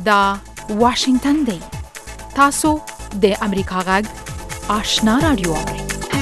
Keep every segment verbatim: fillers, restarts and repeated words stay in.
دا واشنگتن دی. تاسو د امریکا غږ آشنا رادیو اورئ.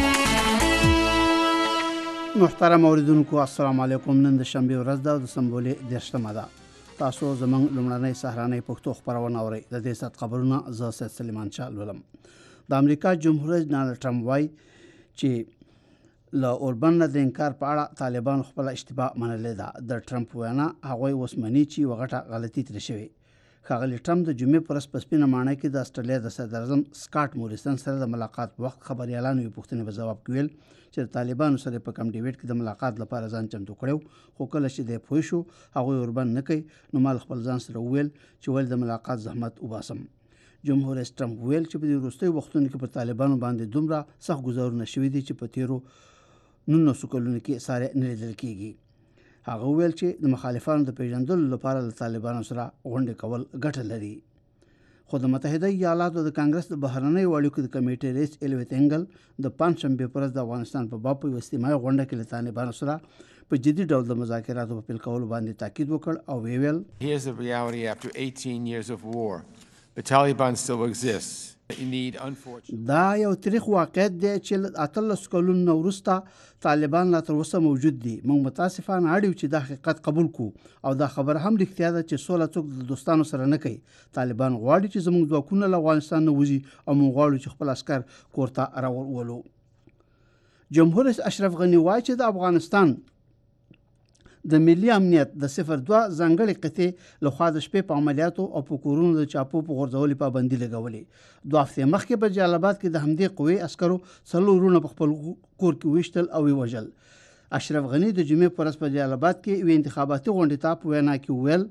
محترم اوریدونکو السلام علیکم. نن د شنبه ورځ ده او د سمبولې دیرشمه ده. تاسو زموږ لومړنۍ سهارنۍ پښتو خبرونه اورئ. د دې سات خبرونه زه سید سلیمان شاه لولم. د امریکا جمهور رئیس ډانلډ ټرمپ وایي چې له اوربن نه د انکار په اړه طالبان خپل اشتباه منلې ده. د ټرمپ وینا هغه اوس مني چې وغټه غلطي ترې شوې. ښاغلي ټرمپ د جمعې پر ورځ په سپینه ماڼۍ کې د استرالیا د صدراعظم سکاټ موریسن سره د ملاقات په وخت خبريالانو یې پوښتنې په ځواب کې ویل چې د طالبانو سره په کم ډیویډ کې د ملاقات لپاره ځان چمتو کړو، خو کله چې د پوه شو هغه اوربن نه کوي نو مال خپل ځان سره ویل چې ول د ملاقات زحمت وباسم. جمهور رئیس ټرمپ ویل چې په دې وروستیو وختونو کې پر طالبانو باندې دومره سخت ګزارونه شوي دي چې په تیرو نولسو کلونو کې ساره نه لیدل کېږي. هغه ویل چې د مخالفانو د پیژندلو لپاره له طالبانو سره غونډې کول ګټه لري. خو د متحده ایالاتو د کانګرس د بهرنیو اړیکو د کمیټې رئیس الیوت انګل د پنځشنبې په ورځ د افغانستان په باب په یوه اجتماعي غونډه کې له طالبانو سره په جدي ډول د مذاکراتو په پیل کولو باندې تاکید وکړ او ویل Here's the reality after eighteen years of war. The Taliban still exists. دا یو تاریخ واقعیت دی چې اتلس کلونو نه وروسته طالبان لا تر اوسه موجود دي. موږ متاسفانه اړیو چې دا حقیقت قبول کو او دا خبره هم رښتیا ده چې سوله څوک د دوستانو سره نه کوي. طالبان غواړي چې زموږ ځواکونه له افغانستان نه وځي او موږ غواړو چې خپل عسکر کور ته راولو. جمهور رئیس اشرف غني وایي چې د افغانستان د ملي امنیت د صفر دوه ځانګړي قطعې لخوا د شپې په عملیاتو او په کورونو د چاپو په غورځولو پابندي لګولې. دوه هفتې مخکې په جلال آباد کې د همدې قوې عسکرو څلور وروڼه په خپل کور کې ویشتل او وژل. اشرف غني د جمعې په ورځ په جلال آباد کې یوې انتخاباتي غونډې ته په وینا کې وویل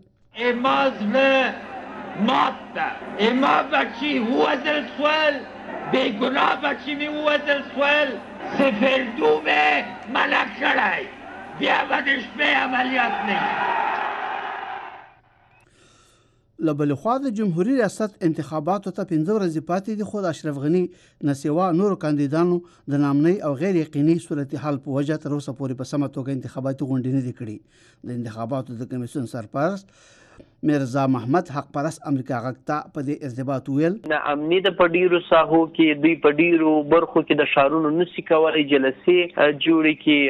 اما بچی هوزل سوال بیگناه بچی می هوزل سوال صفر دو میں ملک کڑائی بیا بدش به عملیات نه. له بلې خوا د جمهوري ریاست انتخاباتو ته پنځه ورځې پاتې دي، خو د اشرف غني نه سوا نورو کاندیدانو د نامنۍ او غیر یقیني صورتحال په وجه تر اوسه پورې په سمه توګه انتخاباتي غونډې نه دي کړي. د انتخاباتو د کمیسیون سرپرست میرزا محمد حق پرست امریکا غږ ته په دې ارتباط ویل نه امنیت په ډیرو ساحو کې دوی په ډیرو برخو کې د شارونو نسی کولای جلسې جوړې کې.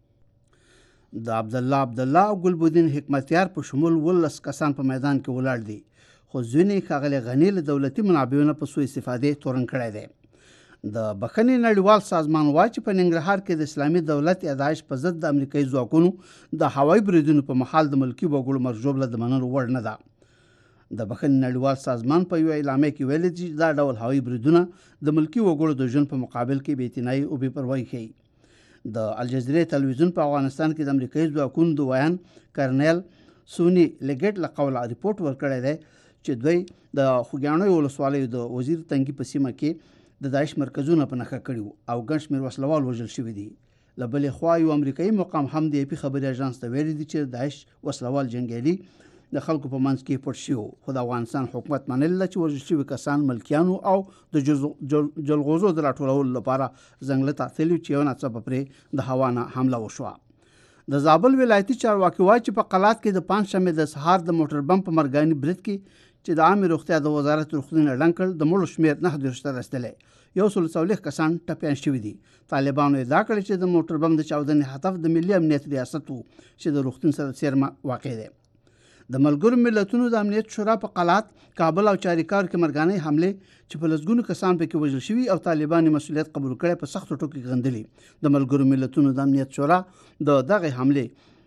د عبدالله عبدالله او ګلبدین حکمتیار په شمول ولس کسان په میدان کې ولاړ دي، خو ځینې ښاغلي غني له دولتي منابعو نه په سوء استفادې تورن کړی دی. د بخښنې نړیوال سازمان وایي چې په ننګرهار کې د اسلامي دولت یا داعش په ضد د امریکایي ځواکونو د هوایي بریدونو په مهال د ملکي وګړو مرګ ژوبله د منلو وړ نه ده. د بخښنې نړیوال سازمان په یوه اعلامیه کې ویلي چې دا ډول هوایي بریدونه د ملکي وګړو د ژوند په مقابل کې بې اعتنایي او بې پروایي ښیي. د الجزیرې تلویزیون په افغانستان کې د امریکایي ځواکونو د ویان کرنیل سونی لګټ له قوله ریپورټ ورکړی دی چې دوی د خوږیاڼیو ولسوالیو د وزیر تنګي په سیمه کې د داعش مرکزونه په نښه کړي او ګڼ شمېر وسلوال وژل شوي دي. له بلې خوا یو امریکایي مقام هم د اپي خبري اژانس ته ویلي دي چې داعش وسلوال جنګیالي د خلکو په منځ کې پټ شوي، خو د افغانستان حکومت منله چې وژل شوي کسان ملکیانو او د جلغوزو د راټولولو لپاره ځنګله ته تللي چې یو ناڅاپه پرې د هوا نه حمله وشوه. د زابل ولایتي چارواکي وایي چې په قلات کې د پنجشنبې د سهار د موټر بم په مرګاني برید کې چې د عامې روغتیا د وزارت روغتون اعلان کړ د مړو شمېر نهه دېرش ته رسېدلی، یو سل څلوېښت کسان ټپیان شوي دي. طالبانو ادعا کړې چې د موټر بم د چاودنې هدف د ملي امنیت ریاست و چې د روغتون سره څیرمه واقع دی. د ملګرو ملتونو د امنیت شورا په قلات، کابل او چاریکار کې مرګاني حملې چې په لسګونو کسان پکې وژل شوي او طالبان مسؤلیت قبول کړی په سختو ټکو کې غندلي. د ملګرو ملتونو د امنیت شورا د دغه حملې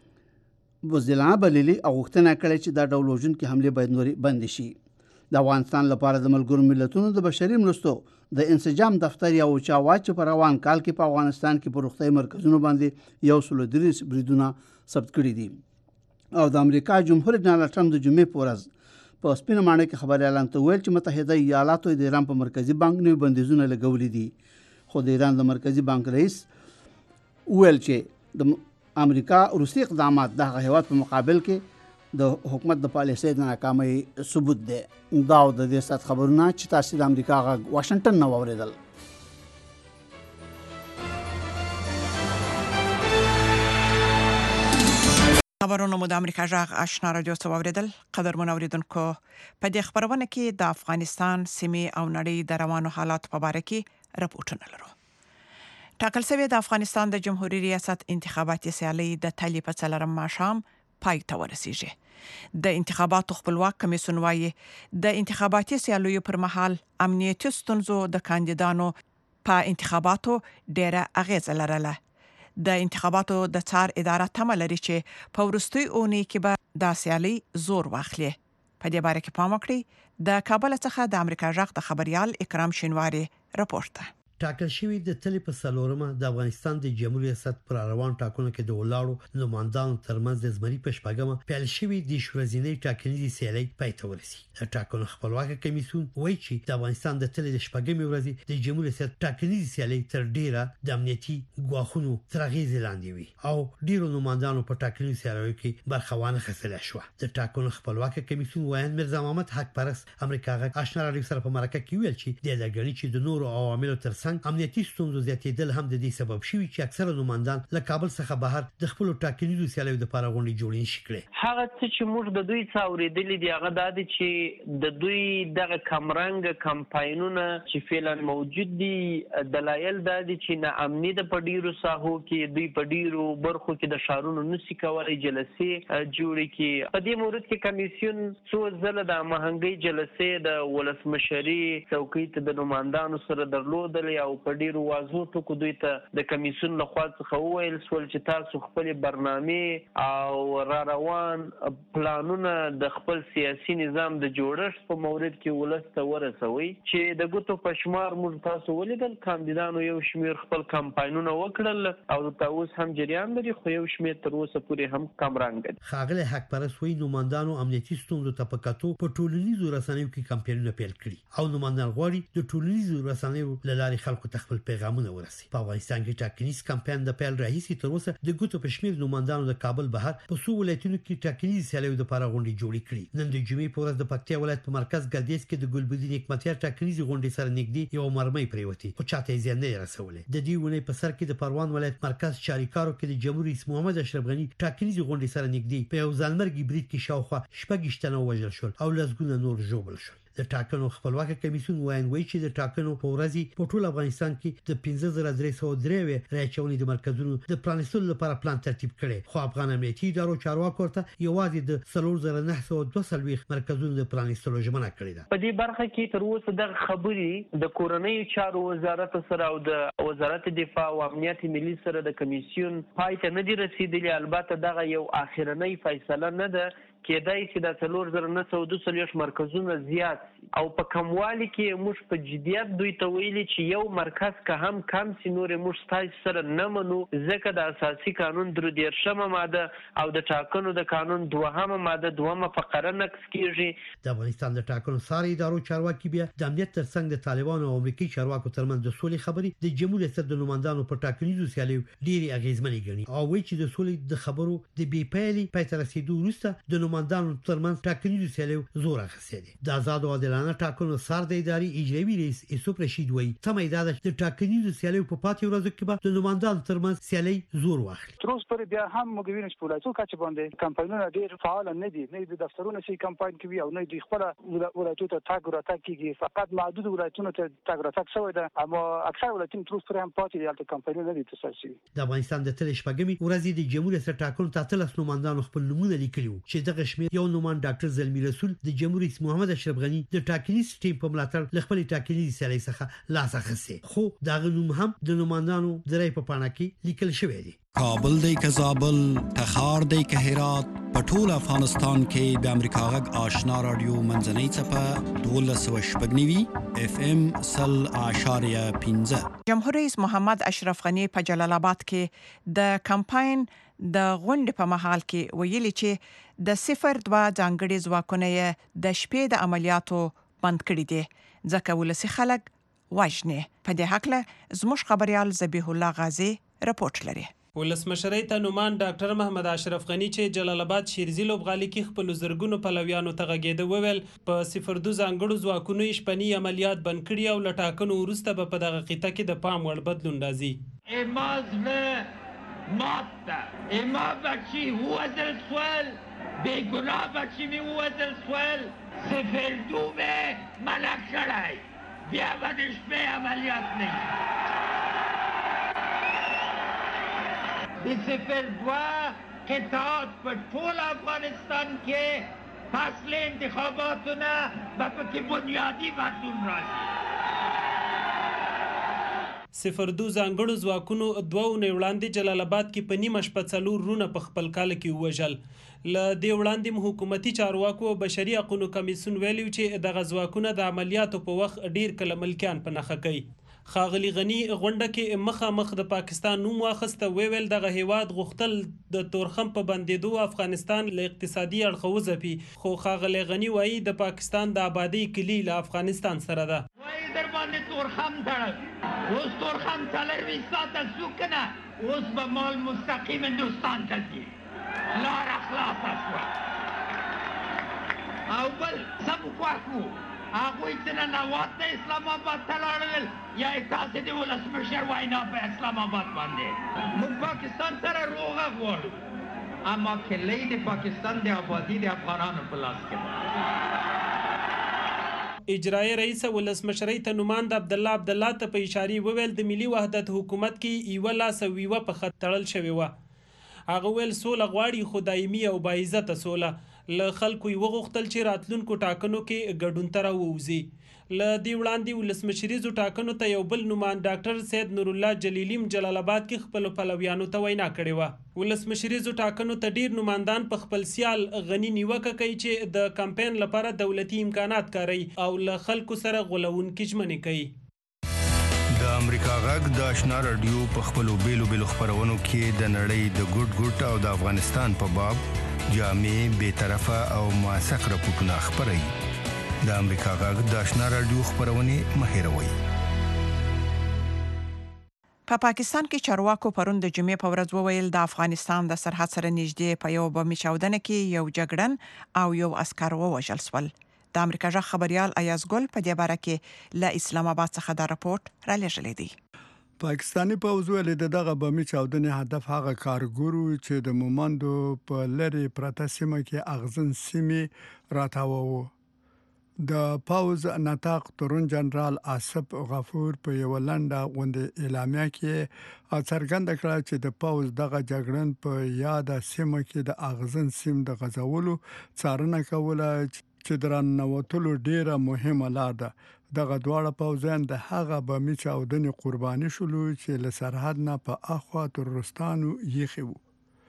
بزدلانه بللي او غوښتنه کړې چې دا ډول وژونکي حملې باید نورې بندې شي. د افغانستان لپاره د ملګرو ملتونو د بشري مرستو د انسجام دفتر یو چاواچ په روان کال کې په افغانستان کې په روغتیايي مرکزونو باندې یو سل دېرش بریدونه ثبت کړي دي. او د امریکا جمهور رئیس ډانلډ ټرمپ د جمعې په ورځ په سپینه ماڼۍ کې خبريالانو ته ویل چې متحده ایالاتو د ایران په مرکزي بانک نوي بندیزونه لګولي دي، خو د ایران د مرکزي بانک رئیس ویل چې د امریکا روسي اقدامات د هغه هیواد په مقابل کې د حکومت د پالیسۍ د ناکامۍ ثبوت دی. دا د دې سات خبرونه چې تاسو د امریکا غږ واشنگټن نه واوریدل. خبرونه مو د امریکا جغ آشنا رادیو څو اوریدل قدر منوریدونکو په دې خبرونه کې د افغانستان سیمې او نړۍ د روانو حالات په اړه کې راپورټونه لرو. ټاکل شوی د افغانستان د جمهوریت ریاست انتخاباتي سیالي د تالی په څلورم ماښام پای ته ورسیږي. د انتخاباتو خپلواک کمیسیون وايي د انتخاباتي سیالیو پر مهال امنیتي ستونزو د کاندیدانو په انتخاباتو ډېره اغیزه لرله. د انتخاباتو د څار اداره تمه لري چې په وروستۍ اونۍ کې به د سیالي زور واخلي. په دې باره کې پام وکړئ. د کابل څخه د امریکا جغ د خبريال اکرام شینواری راپورټ. ټاکل شوی د تل په سلورمه د افغانستان د جمهوریت ریاست پر روان ټاکنو کې د ولاړو نمائندانو ترمنځ د زمري په شپږمه پیل شوی د شورزینې ټاکنیزي سیالي پای ته ورسیدي. د ټاکنو خپلواک کمیسیون وایي چې د افغانستان د تل د شپږمې ورځې د جمهوریت ریاست ټاکنیزي سیالي تر ډیره د امنیتي ګواښونو تر اغیز لاندې وي او ډیرو نمائندانو په ټاکنیزي سیالیو کې برخه وانه خسته شو. د ټاکنو خپلواک کمیسیون وایي مرزا محمد حق پرست امریکا غږ آشنا رادیو سره په مرکه کې ویل چې د لګړي چې د نورو عواملو ترڅنګ امنیتي ستونزو زیاتېدل هم د دې سبب شوی چې اکثره نمائندان له کابل څخه بهر د خپل ټاکنیزو سیالیو لپاره غونډې جوړې نشي کړې. هغه چې موږ د دوی څاورېدلې دی هغه د دې چې د دوی دغه کمرنګ کمپاینونه چې فعلا موجود دي دلایل د دې چې نه امنیت په ډیرو ساحو کې دوی په ډیرو برخو کې د شارونو نشي کولای جلسې جوړې کړي. په دې مورد کې کمیسیون څو ځله د مهنګي جلسې د ولسمشري څوکۍ ته د نمائندانو سره درلودلې او په ډیرو واضح ټکو دوی ته د کمیسیون لخوا څخه وویل سول چې تاسو خپل برنامه او را روان پلانونه د خپل سیاسي نظام د جوړښت په مورد کې ولسته ورسوي چې د ګوتو پښمار موږ تاسو ولیدل کاندیدانو یو شمیر خپل کمپاینونه وکړل او تاسو هم جریان لري خو یو شمیر تر اوسه پورې هم کمرنګ دي. خاغله حق پرست وی نمائندانو امنیتي ستونزو ته په کتو په ټولنیزو رسنیو کې کمپاینونه پیل کړي او نمائندان غواړي د ټولنیزو رسنیو له لارې خلکو ته خپل پیغامونه ورسي. په افغانستان کې ټاکنیز کمپاین د پیل راهیسي تر اوسه د ګوتو پښمیر نمائندانو د کابل بهر په څو ولایتونو کې ټاکنیز سیالیو لپاره غونډې جوړې کړې. نن د جمعې په ورځ د پکتیا ولایت په مرکز ګردیز کې د ګلبدین حکمتیار ټاکنیز غونډې سره نږدې یو مرمۍ پریوتی او چاته یې زیان نه رسولې. د دې ونې په سر کې د پروان ولایت مرکز چاریکارو کې د جمهور رئیس محمد اشرف غنی ټاکنیز غونډې سره نږدې په یو ځانمرګي بریټ کې شاوخوا شپږ شتنه وژل شول او لسګونه نور ژوبل شول. د ټاکنو خپلواک کمیسیون وایي چې د ټاکنو په ورځ په ټول افغانستان کې د پنځه زره درې سوه درې راچونې د مرکزونو د پرانیستلو لپاره پلان ترتیب کړي خو افغان امنیتي ادارو چارواکو ورته یوازې د څلور زره نه سوه دوه څلوېښت مرکزونو د پرانیستلو ژمنه کړې ده. په دې برخه کې تر اوسه د خبرې د کورنۍ چارو وزارت سره او د وزارت دفاع او امنیت ملي سره د کمیسیون پای ته نه دي رسیدلي. البته دغه یو اخیرنۍ فیصله نه ده کېدای چې د څلور زره نه سوه دوه څلوېښت مرکزونه زیات او په کموالي کې موږ په جدیت دوی ته ویلي چې یو مرکز که هم کم سي نور موږ ستاسو سره نه منو ځکه د اساسي قانون درې دېرشمه ماده او د ټاکنو د قانون دوهمه ماده دوهمه فقره نقض کیږي. د افغانستان د ټاکنو ساري ادارو چارواکي بیا د امنیت ترڅنګ د طالبانو او امریکایي چارواکو ترمنځ د سولې خبرې د جمهوریت ریاست د نمائندانو په ټاکنیزو سیالیو ډېرې اغیزمنې ګڼي او وایي چې د سولې د خبرو د بې پیلي پای ته رسیدو وروسته د نمائندانو ترمنځ ټاکنیزو سیالیو زور اخیستی دی. د آزاد او عادلانه ټاکنو سر د ادارې اجرایي رئیس یوسف رشید وایي تمه ده چې د ټاکنیزو سیالیو په پاتې ورځو کې به د نمائندانو ترمنځ سیالي زور واخلي. تر اوسه پورې بیا هم موږ وینو چې په ولایتونو کچه باندې کمپاینونه ډېر فعال نه دي، نه د دفترونو شي کمپاین کوي او نه د خپل ولایتونو ته تاګ راتګ کیږي. فقط محدود ولایتونو ته تاګ راتګ شوی ده اما اکثر ولایتونو تر اوسه پورې هم پاتې دي هلته کمپاینونه نه دي ترسره شوي. د افغانستان د تل شپږمې ورځې د جمهوریت ریاست ټاکنو ته اتلس نمائندانو خپل نومونه لیکلي وو چې دغه شمېر یو نومان ډاکټر زلمی رسول د جمهور رئیس محمد اشرف غنی د ټاکنیز ټیم په ملاتړ ل خپل ټاکنیز سیالي څخه لاس اخیستی خو دغه نوم هم د نمائندانو د رای په پاڼه کې لیکل شوی دی. کابل دی که زابل، تخار دی که هرات، په ټول افغانستان کې د امریکا غږ آشنا رادیو منځنۍ څپه دولس سوه شپږ نوي اف ام سل اعشاریه پنځه. جمهور رئیس محمد اشرف غنی په جلال آباد کې د کمپاین د غونډې په مهال کې ویلي چې د صفر دوه ځانګړي ځواکونه د شپې د عملیاتو بند کړي دي ځکه ولسي خلک وژني. په دې هکله زموږ خبريال ذبیح الله غازی رپورټ لري. ولسمشرۍ ته نومان ډاکټر محمد اشرف غنی چې جلال آباد شیرزي لوبغالي کې خپل زرګونو پلویانو ته غږېده وویل په صفر دو ځانګړو ځواکونو شپني عملیات بند کړي او له ټاکنو وروسته به په دغه خطه کې د پام وړ بدلون راځي. مات اما بچی هو سوال بیگناه بچی می هو سوال سفردوم ملک شړای بیا بدش په عملیات نه د سفر دوا قطعات په ټول افغانستان کې فصل انتخاباتونه به پکې بنیادی بدلون راځي. صفر دو ځانګړو ځواکونو دوه اونۍ وړاندې جلال آباد کې په نیمه شپه څلور رونه په خپل کال کې ووژل. له دې وړاندې حکومتي چارواکو او بشري حقونو کمیسیون ویلي چې دغه ځواکونه د عملیاتو په وخت ډیر کله ملکیان په نښه کوي. ښاغلي غني غونډه کې مخامخ د پاکستان نوم واخیسته. ویل دغه هیواد غوښتل د تورخم په بندېدو افغانستان له اقتصادي اړخه وځپي، خو ښاغلي غني وایي د پاکستان د آبادۍ کلي له افغانستان سره ده. وایي در باندې تورخم تړل، اوس تورخم څلرویشت ساعته څوک نه، اوس به مال مستقیم هندوستان ته ځي، لاره خلاصه شوه. او بل څه مو خوښ وو هغوی چې ننوات ته اسلام آباد ته لاړل، یا یې تاسې د ولسمشر وینا په اسلام آباد باندې. موږ پاکستان سره روغه غواړو، اما کلی د پاکستان د آبادي د افغانانو په لاس کې ده. اجرایي رئیس ولسمشرۍ ته نوماند عبدالله عبدالله ته په اشارې وویل د ملي وحدت حکومت کې یوه لاس او یوه پښه تړل شوې وه. هغه ویل سوله غواړي خو دایمي او باعزته سوله. له خلکو یې وغوښتل چې راتلونکو ټاکنو کې ګډون ته راووځي. له دې وړاندې ولسمشریزو ټاکنو ته یو بل نوماند ډاکټر سید نور الله جلیلیم جلال آباد کې خپلو پلویانو ته وینا کړې وه. ولسمشریزو ټاکنو ته ډیر نوماندان په خپل سیال غني نیوکه کوي چې د کمپاین لپاره دولتي امکانات کاروي او له خلکو سره غولونکي ژمنې کوي. د امریکا غږ د آشنا رادیو په خپلو بیلو بیلو خپرونو کې د نړۍ د ګوټ ګوټ او د افغانستان په باب جامع، بی‌طرفه او موثق راپورټونه خپروي. د امریکا غږ د آشنا رادیو خپرونې مه هېروئ. په پا پاکستان کې چارواکو پرون د جمعې په ورځ وویل د افغانستان د سرحد سره نږدې په یو بمي چاودنه کې یو جګړن او یو عسکر ووژل شول. د امریکا غږ خبريال ایاز ګل په دې باره کې له اسلام آباد څخه دا راپورټ را لېږلی دی. پاکستانی پوځ ویل دغه بمي چاودنې هدف هغه کارګرو چې د مومندو په لری پرته سیمه کې اغزن سیمې راتاوه. د پوځ نطاق تورن جنرال آصف غفور په یو لنډه غونډه اعلامیه کې څرګنده کړه چې د پوځ دغه جګړن په یاد سیمه کې د اغزن سیم د غزولو څارنه کوله چې درن نوتلو ډیره مهمه لار ده. دغه دواړه پوځیان د هغه بمي چاودنې قرباني شول چې له سرحد نه په اخوا ترورستانو یخي وو.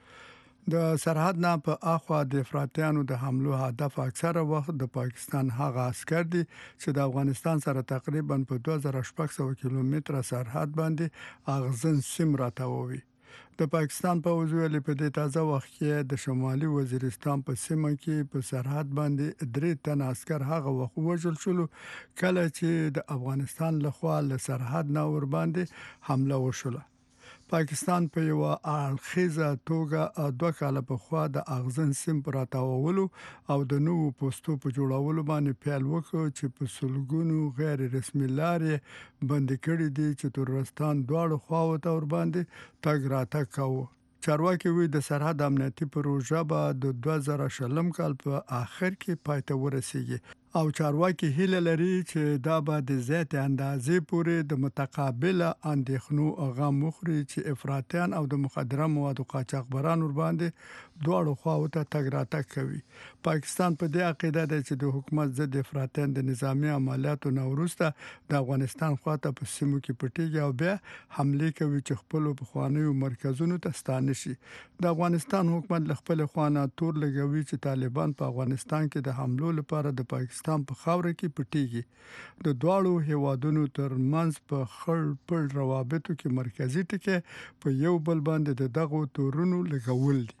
د سرحد نه په اخوا د افراطیانو د حملو هدف اکثره وخت د پاکستان هغه عسكر دي چې د افغانستان سره تقریبا په دوه زره شپږ سوه کیلومتره سرحد باندې اغزن سیم راتاوي. د پاکستان په وزویل په دې تازه وخت کې د شمالي وزیرستان په سیمه کې په سرحد باندې درې تن عسكر هغه وخت وژل شول کله چې د افغانستان لخوا له سرحد نه ور باندې حمله وشوله. پاکستان په یو اړخیزه توګه دوه کاله په خوا د اغزن سیم پراتاولو او د نوو پوسټو په جوړولو باندې پیل وکړ چې په سلګونو غیر رسمي لارې بند کړي دي چې ترورستان دواړو خواو ته ور باندې تګ راتګ کوي. چارواکي وی د سرحد امنیتي پروژه به د دوه زره شلم کال په آخر کې پای ته ورسیږي او چارواکي هیله لري چې دا به د زیات اندازې پورې د متقابله اندېښنو غم مخري چې افراطیان او د مخدره موادو قاچاقبران ور باندې دواړو خواو ته تګ راتګ کوي. پاکستان په دې عقیده ده چې د حکومت ضد افراطیان د نظامی عملیاتو نه وروسته د افغانستان خواته په سیمو کې پټیږي او بیا حمله کوي چې خپل په خوانیو مرکزونو ته ستانه شي. د افغانستان حکومت له خپل خوانه تور لګوي چې طالبان په افغانستان کې د حملو لپاره د پاکستان په خاوره کې پټیږي. د دواړو هیوادونو ترمنځ په خړ پړ روابطو کې مرکزی ټکی په یو بل باندې د دغو تورونو لګول دي.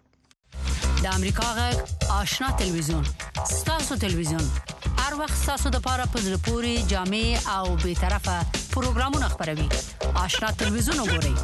د امریکا غږ آشنا تلویزیون ستاسو تلویزیون هر وخت ستاسو د لپاره په زړه پوري جامع او به طرفه پروګرامونه خبروي. آشنا تلویزیون وګورئ.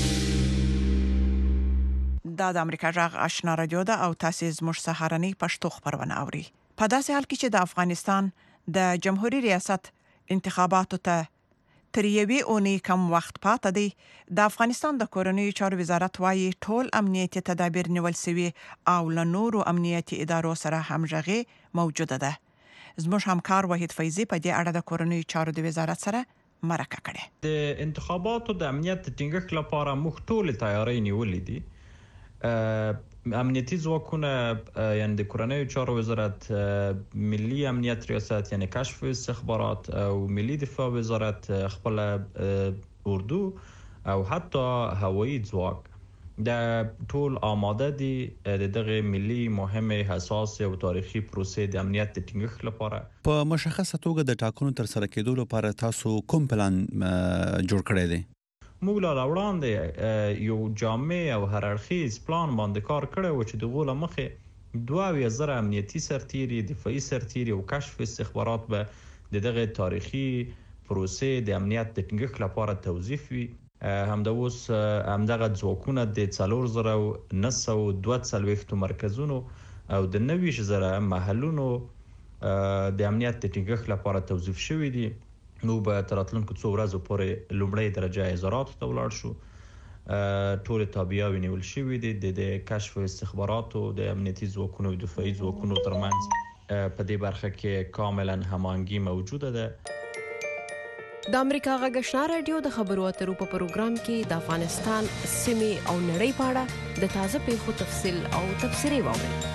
دا د امریکا غږ آشنا رادیو ده او تاسو زموږ سهارنی پښتو خبرونه اوري. په داسې حال کې چې د افغانستان د جمهوریت ریاست انتخاباتو ته تر یوې اونۍ کم وخت پاتې دی. د افغانستان د کورنیو چارو وزارت وايي ټول امنیتي تدابیر نیول شوي او له نورو امنیتي ادارو سره همغږي موجوده ده. زموږ همکار وحید فیضی په دې اړه د کورنیو چارو د وزارت سره مرکه کړې. د انتخاباتو د امنیت ټینګښت لپاره موږ ټول تیاری نیولې دي. امنیتي ځواکونه یعنی د کورنیو چارو وزارت، ملي امنیت ریاست یعنی کشف استخبارات او ملي دفاع وزارت خپل اردو او حتی هوایی ځواک د ټول آماده دي د دغه ملي مهمه حساس او تاریخي پروسې د امنیت ټینګښت لپاره. په مشخصه توګه د ټاکنو تر سره کېدو لپاره تاسو کوم پلان جوړ کړی دی؟ موږ لا وړاندې یو جامع او هر اړخیز پلان باندې کار کړی و چې د غوله مخې دوه اویا زره امنیتي سرتیري، دفاعي سرتیري او کشف استخبارات به د دغه تاریخي پروسې د امنیت د ټینګښت لپاره توظیف وي. همدا اوس همدغه ځواکونه د څلور زره نهه سوه دوه څلوېښتو مرکزونو او د نوي زره محلونو د امنیت د ټینګښت لپاره توظیف شوي دي. نو به تر راتلونکو څو ورځو پورې لومړی درجه ازاراتو ته ولاړ شو. ټول تابعیاوې نیول شوي دي د کشف استخباراتو د امنیتي ځواکونو او دفاعي ځواکونو ترمنځ. په دې برخه کې کاملا هماهنګي موجوده ده. د امریکا غږ آشنا رادیو د خبرو اترو په پروګرام کې د افغانستان سیمې او نړۍ په اړه د تازه پیښو تفصیل او تبصرې واورئ.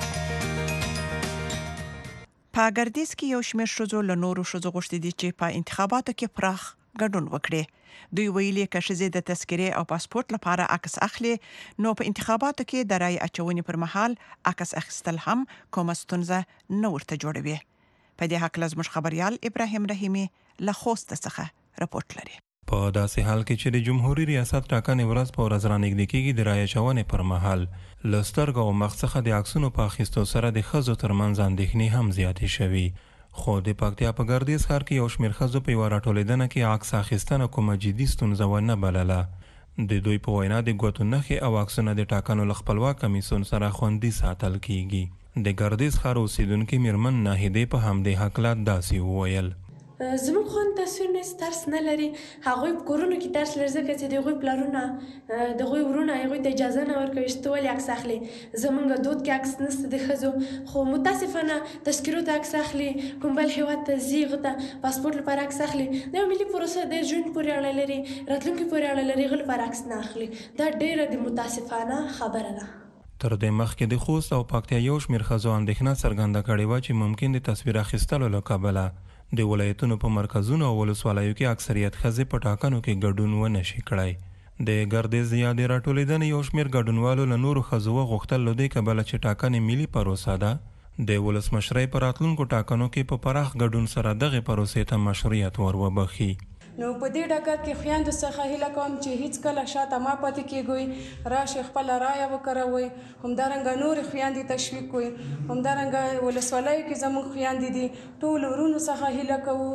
په ګردیز کې یو شمېر ښځو له نورو ښځو غوښتي دي چې په انتخاباتو کې پراخ ګډون وکړي. دوی ویلي که ښځې د تذکرې او پاسپورت لپاره عکس اخلي نو په انتخاباتو کې د رای اچونې پر مهال عکس اخیستل هم کومه ستونزه نه ورته جوړوي. په دې هکله زموږ خبريال ابراهیم رحیمي له خوست څخه رپورټ لري. په داسې حال کې چې د جمهوریت ریاست ټاکنې ورځ په ورځ رانږدې کېږي، د رای اچونې پر مهال له سترګو او مخ څخه د عکسونو په اخیستو سره د ښځو ترمنځ اندېښنې هم زیاتې شوي. خو د پکتیا په ګردیز ښار کې یو شمېر ښځو په یوه راټولېدنه کې عکس اخیستنه کومه جدي ستونزه ونه بلله. د دوی په وینا د ګوتو نښې او عکسونه د ټاکنو له خپلواک کمیسیون سره خوندي ساتل کېږي. د ګردیز ښار اوسیدونکې میرمن ناهیدې په همدې هکله داسې وویل: زموږ خوند تصویر نه درس نه لري. هغوی په کورونو کې درس لري ځکه چې د هغوی پلارونه د هغوی ورونه هغوی ته اجازه نه ورکوي چې ته ولې عکس اخلي. زموږ دود کې عکس نشته د ښځو، خو متاسفانه تذکرو ته عکس اخلي، کوم بل هېواد ته ځي هغه ته پاسپورت لپاره عکس اخلي. دا یو ملي پروسه د ژوند پورې اړه لري، راتلونکي پورې اړه لري. هغه لپاره عکس نه اخلي. دا ډېره د متاسفانه خبره ده. تر دې مخکې د خوست او پکتیا یو شمېر ښځو اندېښنه څرګنده کړې وه چې ممکن د تصویر اخیستلو له کبله د ولایتونو په مرکزونو او ولسوالیو کې اکثریت ښځې په ټاکنو کې ګډون ونه شي کړی. د ګردیز یادې راټولېدنې یو شمېر ګډونوالو له نورو ښځو وغوښتل له دې کبله چې ټاکنې ملي پروسه ده، د ولسمشرۍ په راتلونکو ټاکنو کې په پراخ ګډون سره دغې پروسې ته مشروعیت ور وبخي. نو په دې ډګر کې خویندو څخه هیله کوم چې هیڅ کله شاته ما پاتې کېږئ، راشئ خپله رایه وکاروئ، همدارنګه نورې خویندې تشویق کوئ. همدارنګه ولسوالیو کې زموږ خویندې دي، ټولو ورونو څخه هیله کوو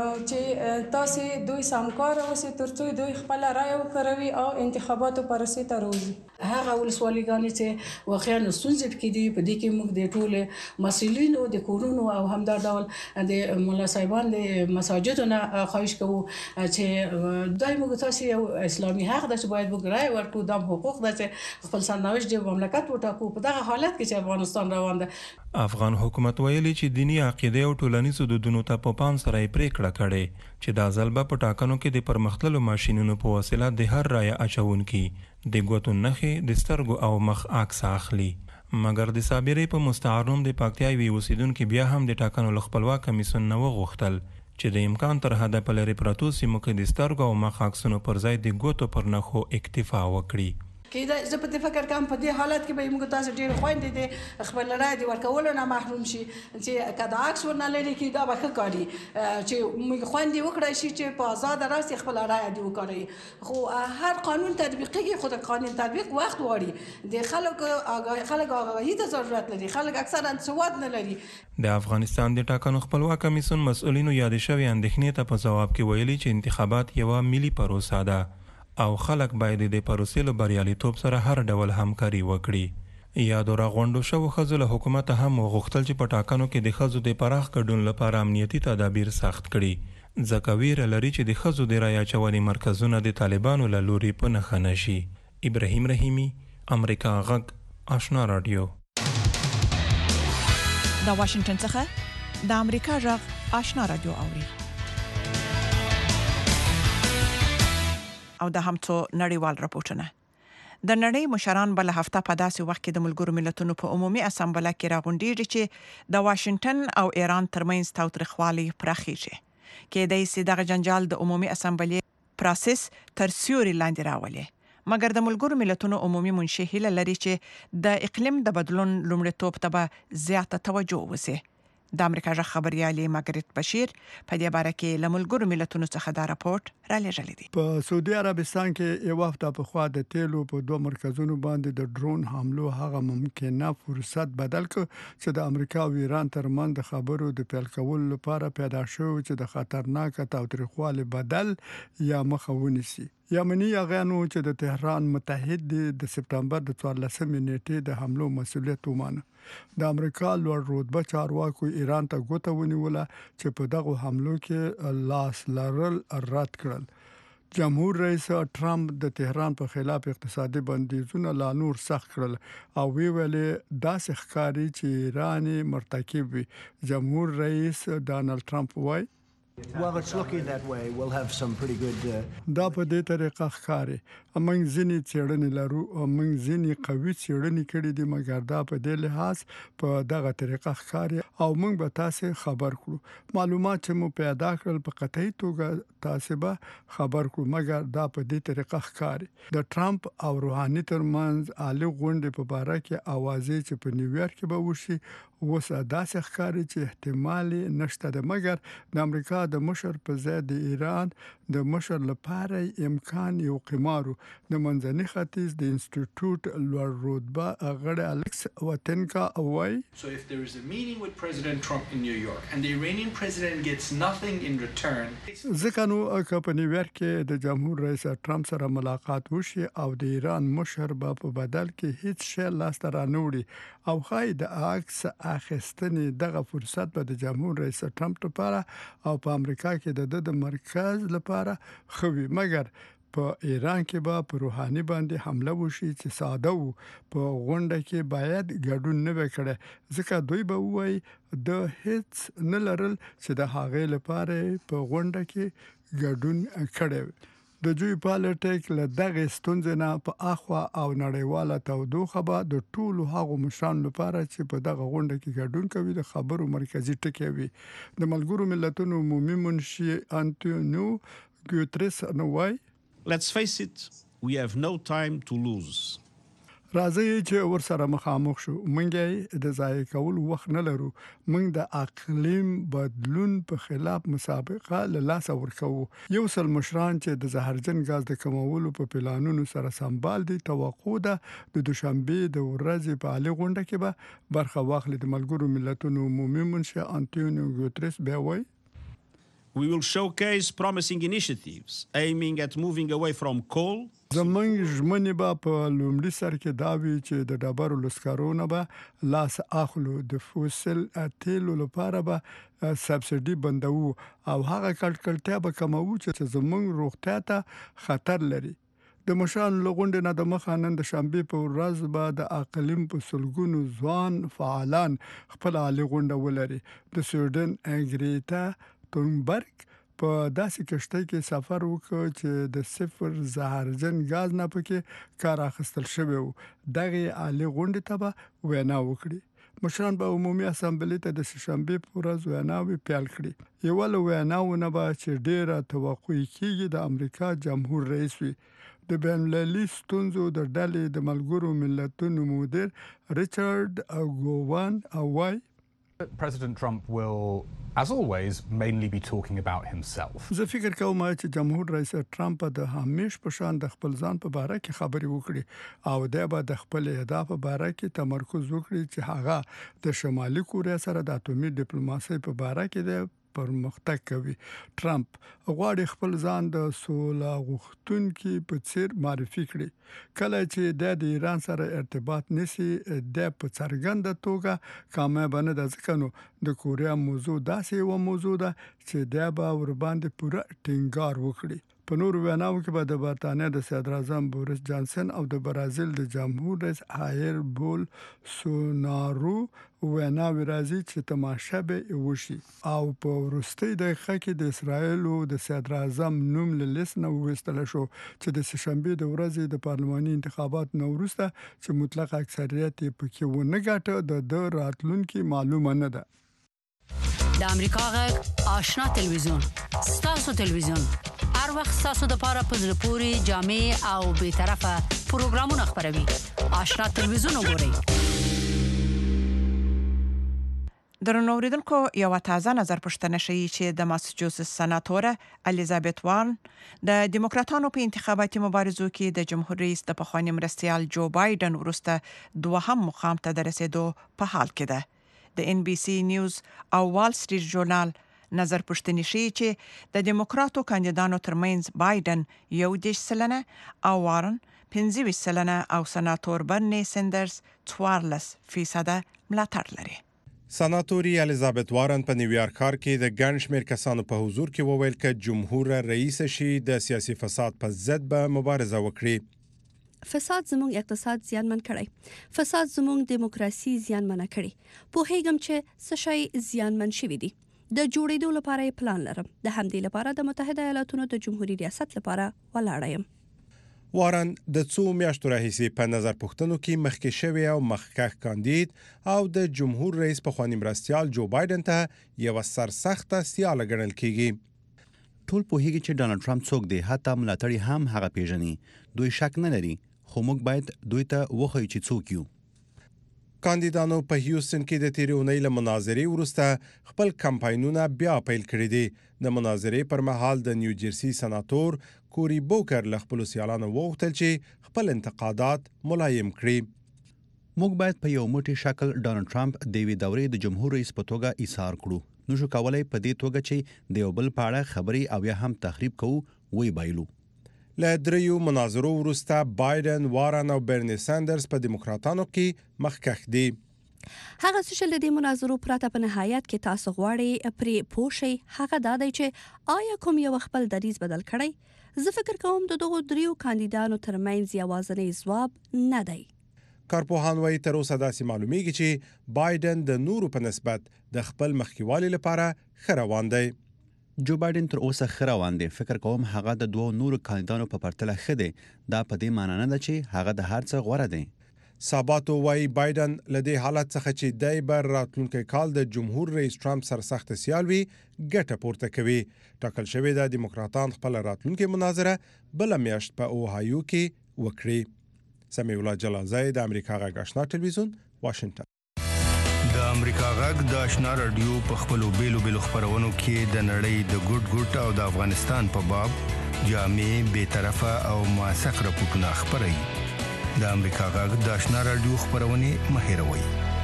چې تاسې دوی سمکاره اوسئ تر څو دوی خپله رایه وکاروي او انتخاباتو پروسې ته راوځي. هغه ولسوالیګانې چې واقعا ستونزې پکې دي، په دې کې موږ د ټولو مسؤلینو د کورونو او همدا ډول د ملا صاحبان د مساجدو نه خواهش کوو چې دای موږ تاسو یو اسلامي حق ده چې باید موږ رای ورکړو، دا حقوق ده چې خپل سرنوشت د مملکت وټاکو. په دغه حالت کې چې افغانستان روان ده، افغان حکومت ویلي چې دینی عقیده او ټولنیزو دودونو ته په پام سره یې پریکړه کړې چې دا ځل به په ټاکنو کې د پرمختللو ماشینونو په وسیله د هر رای اچونکي د ګوتو نښې د سترګو او مخ عکس اخلي. مګر د صابرۍ په مستعار نوم د پکتیا یوې اوسیدونکي بیا هم د ټاکنو له خپلواک کمیسیون نه وغوښتل چې د امکان تر حده په لرې پرتو سیمو کې د سترګو او مخ عکسونو پر ځای د ګوتو پر نښو اکتفا وکړي. کېدای زه په دې فکر کوم په دې حالت کې به موږ تاسو ډېر خويندې دي خپل رای د ورکولو نه محروم شي چې کدا عکس ورنه لري کې دا به ښه کاري چې موږ خويندې وکړای شي چې په آزاد راست خپل رای دی وکړي. خو هر قانون تطبیقي خو د قانون تطبیق وخت وړي، د خلکو خلک آگاهی ته ضرورت لري، خلک اکثرا سواد نه لري. د افغانستان د ټاکنو خپلواک کمیسیون مسؤلینو یاد شوی اندېښنې ته په ځواب کې ویلي چې انتخابات یوه ملي پروسه ده او خلک باید د پروسې له بریالیتوب سره هر ډول همکاري وکړي. یادو راغونډو شوو ښځو له حکومته هم وغوښتل چې په ټاکنو کې د ښځو د پراخ ګډون لپاره امنیتي تدابیر سخت کړي. ځکه ویره لري چې د ښځو د رایه اچونې مرکزونه د طالبانو له لوري په نښه نشي. ابراهیم رحیمي، امریکا غږ، آشنا رادیو. د واشنگټن څخه د امریکا غږ آشنا رادیو اوري. او د همڅو نړیوال راپورټونه. د نړۍ مشران بل هفته په داسې وخت کې د ملګرو ملتونو په عمومي اسامبله کې راغونډېږي چې د واشنگټن او ایران ترمنځ تاوتریخوالی پراخیږي. کېدای شي دغه جنجال د عمومي اسامبلې پروسس تر سیوري لاندې راولي. مګر د ملګرو ملتونو عمومي منشي هیله لري چې د اقلیم د بدلون لومړیتوب ته به زیاته توجه وشي. د امریکا ژغ خبريالي ماګریت بشیر په دې باره کې له ملګرو ملتونو څخه دا راپورټ را لېږلی دی. په سعودي عربستان کې یو وخت په خوا د تیلو په دوه مرکزونو باندې د ډرون حملو هغه ممکنه فرصت بدل ک چې د امریکا او ایران ترمنځ د خبرو د پیل کولو لپاره پیدا شو چې د خطرناک تاوتریخوالي بدل یا مخه ونیسي. یمني اغانو چې د تهران متحد د سپتمبر د څوارلسمې نیټې د حملو مسؤلیت ومانه. د امریکا لوړ رتبه چارواکو ایران ته ګوته ونیوله چې په دغه حملو کې لاس لرل رد کړل. جمهور رئیس ټرمپ د تهران په خلاف اقتصادي بندیزونه لا نور سخت کړل او وی ویلې داسې ښکاري چې ایران مرتکب وي. جمهور رئیس ډانلډ ټرمپ وایي Well, it's looking that way. We'll have some pretty good uh... دا په دې طریقه ښکاري. موږ ځینې څېړنې لرو او موږ ځینې قوي څېړنې کړې دي، مګر دا په دې لحاظ په دغه طریقه ښکاري او موږ به تاسو خبر کړو. معلومات چې مو پیدا کړل په قطعي توګه تاسو به خبر کړو، مګر دا په دې طریقه ښکاري. د ټرمپ او روحاني ترمنځ عالی غونډې په باره کې اوازې چې په نیویارک کې به وشي اوس داسې ښکاري چې احتمال نشته ده، مګر د امریکا د مشر په ځای د ایران د مشر لپاره امکان یو قمارو. د منځني ختیځ د انسټیټیوټ لوړ رتبه غړی الکس واتنکا وایي So if there is a meeting with President Trump in New York and the Iranian president gets nothing in return ځکه نو که په نیویارک کې د جمهور رئیس ټرمپ سره ملاقات وشي او د ایران مشر به په بدل کې هیڅ شی لاسته رانوړي او خای د عکس اخیستنې دغه فرصت به د جمهور رئیس ټرمپ لپاره او په امریکا کې د د مرکز لپاره خوي. مګر په ایران کې به په روحاني باندې حمله وشي چې ساده وو. په غونډه کې باید ګډون نه وکړي ځکه دوی به وایي د هیڅ نه لرل چې د هغې لپاره په غونډه کې ګډون کړي. د جوی پالیټیک له دغه ستونزې نه په اخوا او نړیواله تودوخه به د ټولو هغو مشرانو لپاره چې په دغه غونډه کې ګډون کوي د خبرو مرکزی ټکی وي. د ملګرو ملتونو عمومي منشي انټونیو ګوتریس نو وایي Let's face it, we have no time to lose. راځي چې ورسره مخامخ شو. موږ د ځای کول وخت نه لرو. موږ د اقلیم بدلون په خلاف مسابقه له لاسه ورکوو. یو سل مشران چې د زهرجن غاز د کمولو په پلانونو سره سمبال دي توقع ده د دوشنبه د ورځې په عالی غونډه کې به برخه واخلي. د ملګرو ملتونو عمومي منشي انټونیو ګوتریس به وایي We will showcase promising initiatives aiming at moving away from coal. زمونږ ژمنې به په لومړي سر کې دا وي چې د ډبرو لسکارونه به لاس اخلو. د فوسیل تیلو لپاره به سبسایډي بندوو او هغه کټکټیا به کموو چې زمونږ روغتیا ته خطر لري. د مشرانو له غونډې نه د مخه نن د شنبې په ورځ به د اقلیم په سلګونو ځوان فعالان خپل عالی غونډه ولري. د سویډن انګریتا تونبرګ په داسې کشتۍ کې سفر وکړ چې د صفر زهرجن غاز نه پکې کار اخیستل شوی وو. دغه عالی غونډې ته به وینا وکړي. مشران به عمومي اسامبلې ته د شنبې په ورځ ویناوي پیل کړي. یو له ویناونه به چې ډیره توقع کیږي د امریکا جمهور رئیس وي. د بین المللي ستونزو د ډلې د ملګرو ملتونو مدیر ریچارډ ګووان وایي President Trump will, as always, mainly be talking about himself. زه فکر کوم چې جمهور رئیس ټرمپ د همیش په شان د خپل ځان په باره کې خبرې وکړي او د به د خپل اهداف په باره کې تمرکز وکړي چې هغه د شمالي کوریا سره د اټومي ډیپلوماسي په باره کې د پرمختګ کوي. ټرمپ غواړي خپل ځان د سوله غوښتونکي په څیر معرفي کړي. کله چې د ایران سره ارتباط نشي د په څرګنده توګه کامیاب نه ده، ځکه نو د کوریا موضوع داسې و موضوع ده چې دا به ور باندې پوره ټینګار وکړي. په نور ویناو کې به د برتانیا د صدر اعظم بوریس جانسن او د برازیل د جمهور رئیس جایر بولسونارو ویناوې راځي چې تماشا به وشي. او په وروستي دقیقه کې د اسرایل د صدر اعظم نوم له لیست نه وستل شو چې د سهشنبه د ورځې د پارلماني انتخابات نو وروسته چې مطلق اکثریت پکې ونه ګټه د راتلونکي معلومه نه ده. د امریکا غږ آشنا ټلویزیون ستاسو ټلویزیون هر وخت ستاسو د لپاره په زړه پوري جامع او به طرفه پروګرامونه خبروي. آشنا ټلویزیون وګورئ. درنو اوریدونکو یو تازه نظر پښتنه شي چې د ماسچوسټس سناتور الیزابت وارن د دیموکراتانو په انتخاباتي مبارزو کې د جمهور رئیس د پخوانی مرستيال جو بایدن وروسته دوهم مقام ته د رسیدو په حال کې ده. د ان بي سي نیوز او وال سټریټ ژورنال نظر پښتني شي چې د دیموکراتو کاندیدانو ترمنځ بایدن یو دیش سلنه او وارن پنځه ویشت سلنه او سناتور برني سندرز څوارلس فیصد ملاتړ لري. سناتوري الیزابت وارن په نیویارک ښار کې د ګڼ شمېر کسانو په حضور کې وویل چې جمهور رئیس شي د سیاسي فساد په ضد به مبارزه وکړي. فساد زموږ اقتصاد زیانمن کړی، فساد زموږ دیموکراسي زیانمن کړی. په هیګم چې څه شي زیانمن شوی دی. د جوړېدو لپاره پلان لرم. د همدې لپاره د متحده ایالاتونو د جمهوریت ریاست لپاره ولاړ یم. وارن د څو میاشتو راهیسې په نظر پوښتنو کې مخکې شوی او مخکښ کاندید او د جمهور رئیس پخوانی مرستيال جو بایدن ته یو سرسخته سیاله ګڼل کیږي. ټول په هیګي چې ډانلډ ټرمپ څوک دی، حتی ملاتړي هم هغه پیژني. دوی شک نه لري، خو موږ باید دوی ته وښیو چې څوک یو. کاندیدانو په هیوستن کې د تیرې اونۍ له مناظرې وروسته خپل کمپاینونه بیا پیل کړي دي. د مناظرې پر مهال د نیو جرسي سناتور کوری بوکر له خپل سیالانو وغوښتل چې خپل انتقادات ملایم کړي. موږ باید په یو موټی شکل ډانلډ ټرمپ د وی دورې د جمهور رئیس په توګه ایثار کړو. نو شو کولای په دې توګه چې د یو بل په اړه خبري او یا هم تخریب کوو وی بایلو. له دریو مناظرو وروسته بایدن، وارن او برني سندرز په دیموکراتانو کې مخکښ دي. هغه څه چې د مناظرو پرته په نهایت کې تاسو غواړئ پرې پوه شئ هغه دا دی چې آیا کوم یو خپل دریځ بدل کړی؟ زه فکر کوم د دغو دریو کاندیدانو ترمنځ یوازینی ځواب نه دی. کارپوهان وايي تر اوسه داسې معلومیږي چې بایدن د نورو په نسبت د خپل مخکیوالي لپاره ښه روان دی. جو بایدن تر اوسه ښه روان دی. فکر کوم هغه د دوه نورو کاندیدانو په پرتله ښه دی. دا په دې معنی نه ده چې هغه د هر څه غوره دی. ساباتو وايي بایدن له دې حالت څخه چې دای بر راتلونکي کال د جمهور رئیس ټرمپ سره سخت سیال وي ګټه پورته کوي. ټاکل شوی د دیموکراتان خپل راتلونکي مناظره بل میاشت په اوهایو کې وکړي. سمیع الله جلالزی د امریکا غږ آشنا ټلویزیون واشنگټن. د امریکا غږ د آشنا رادیو په خپلو بیلو بیلو خبرونو کې د نړۍ د ګډ ګډ او د افغانستان په باب جامع به طرفه او موثق راپورټونه خبري. د امریکا غږ د آشنا رادیو خبرونه مهیروي.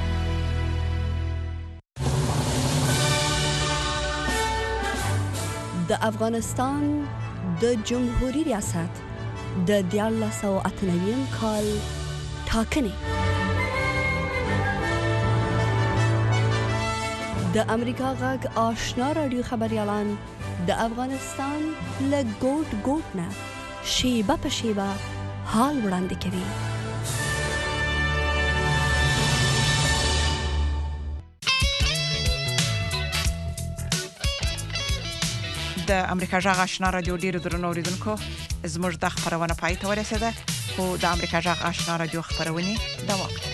د افغانستان د جمهوریت ریاست د دیارلس سوه اته نوي کال ټاکنې. د امریکا غږ آشنا رادیو خبريالان د افغانستان له ګوټ ګوټ نه شیبه په شیبه حال وړاندې کوي. د امریکا غږ آشنا رادیو ډیرو درنو اوریدونکو زموږ د خبرونه پای ته ورسیده. خو د امریکا غږ آشنا رادیو خبرونه دوام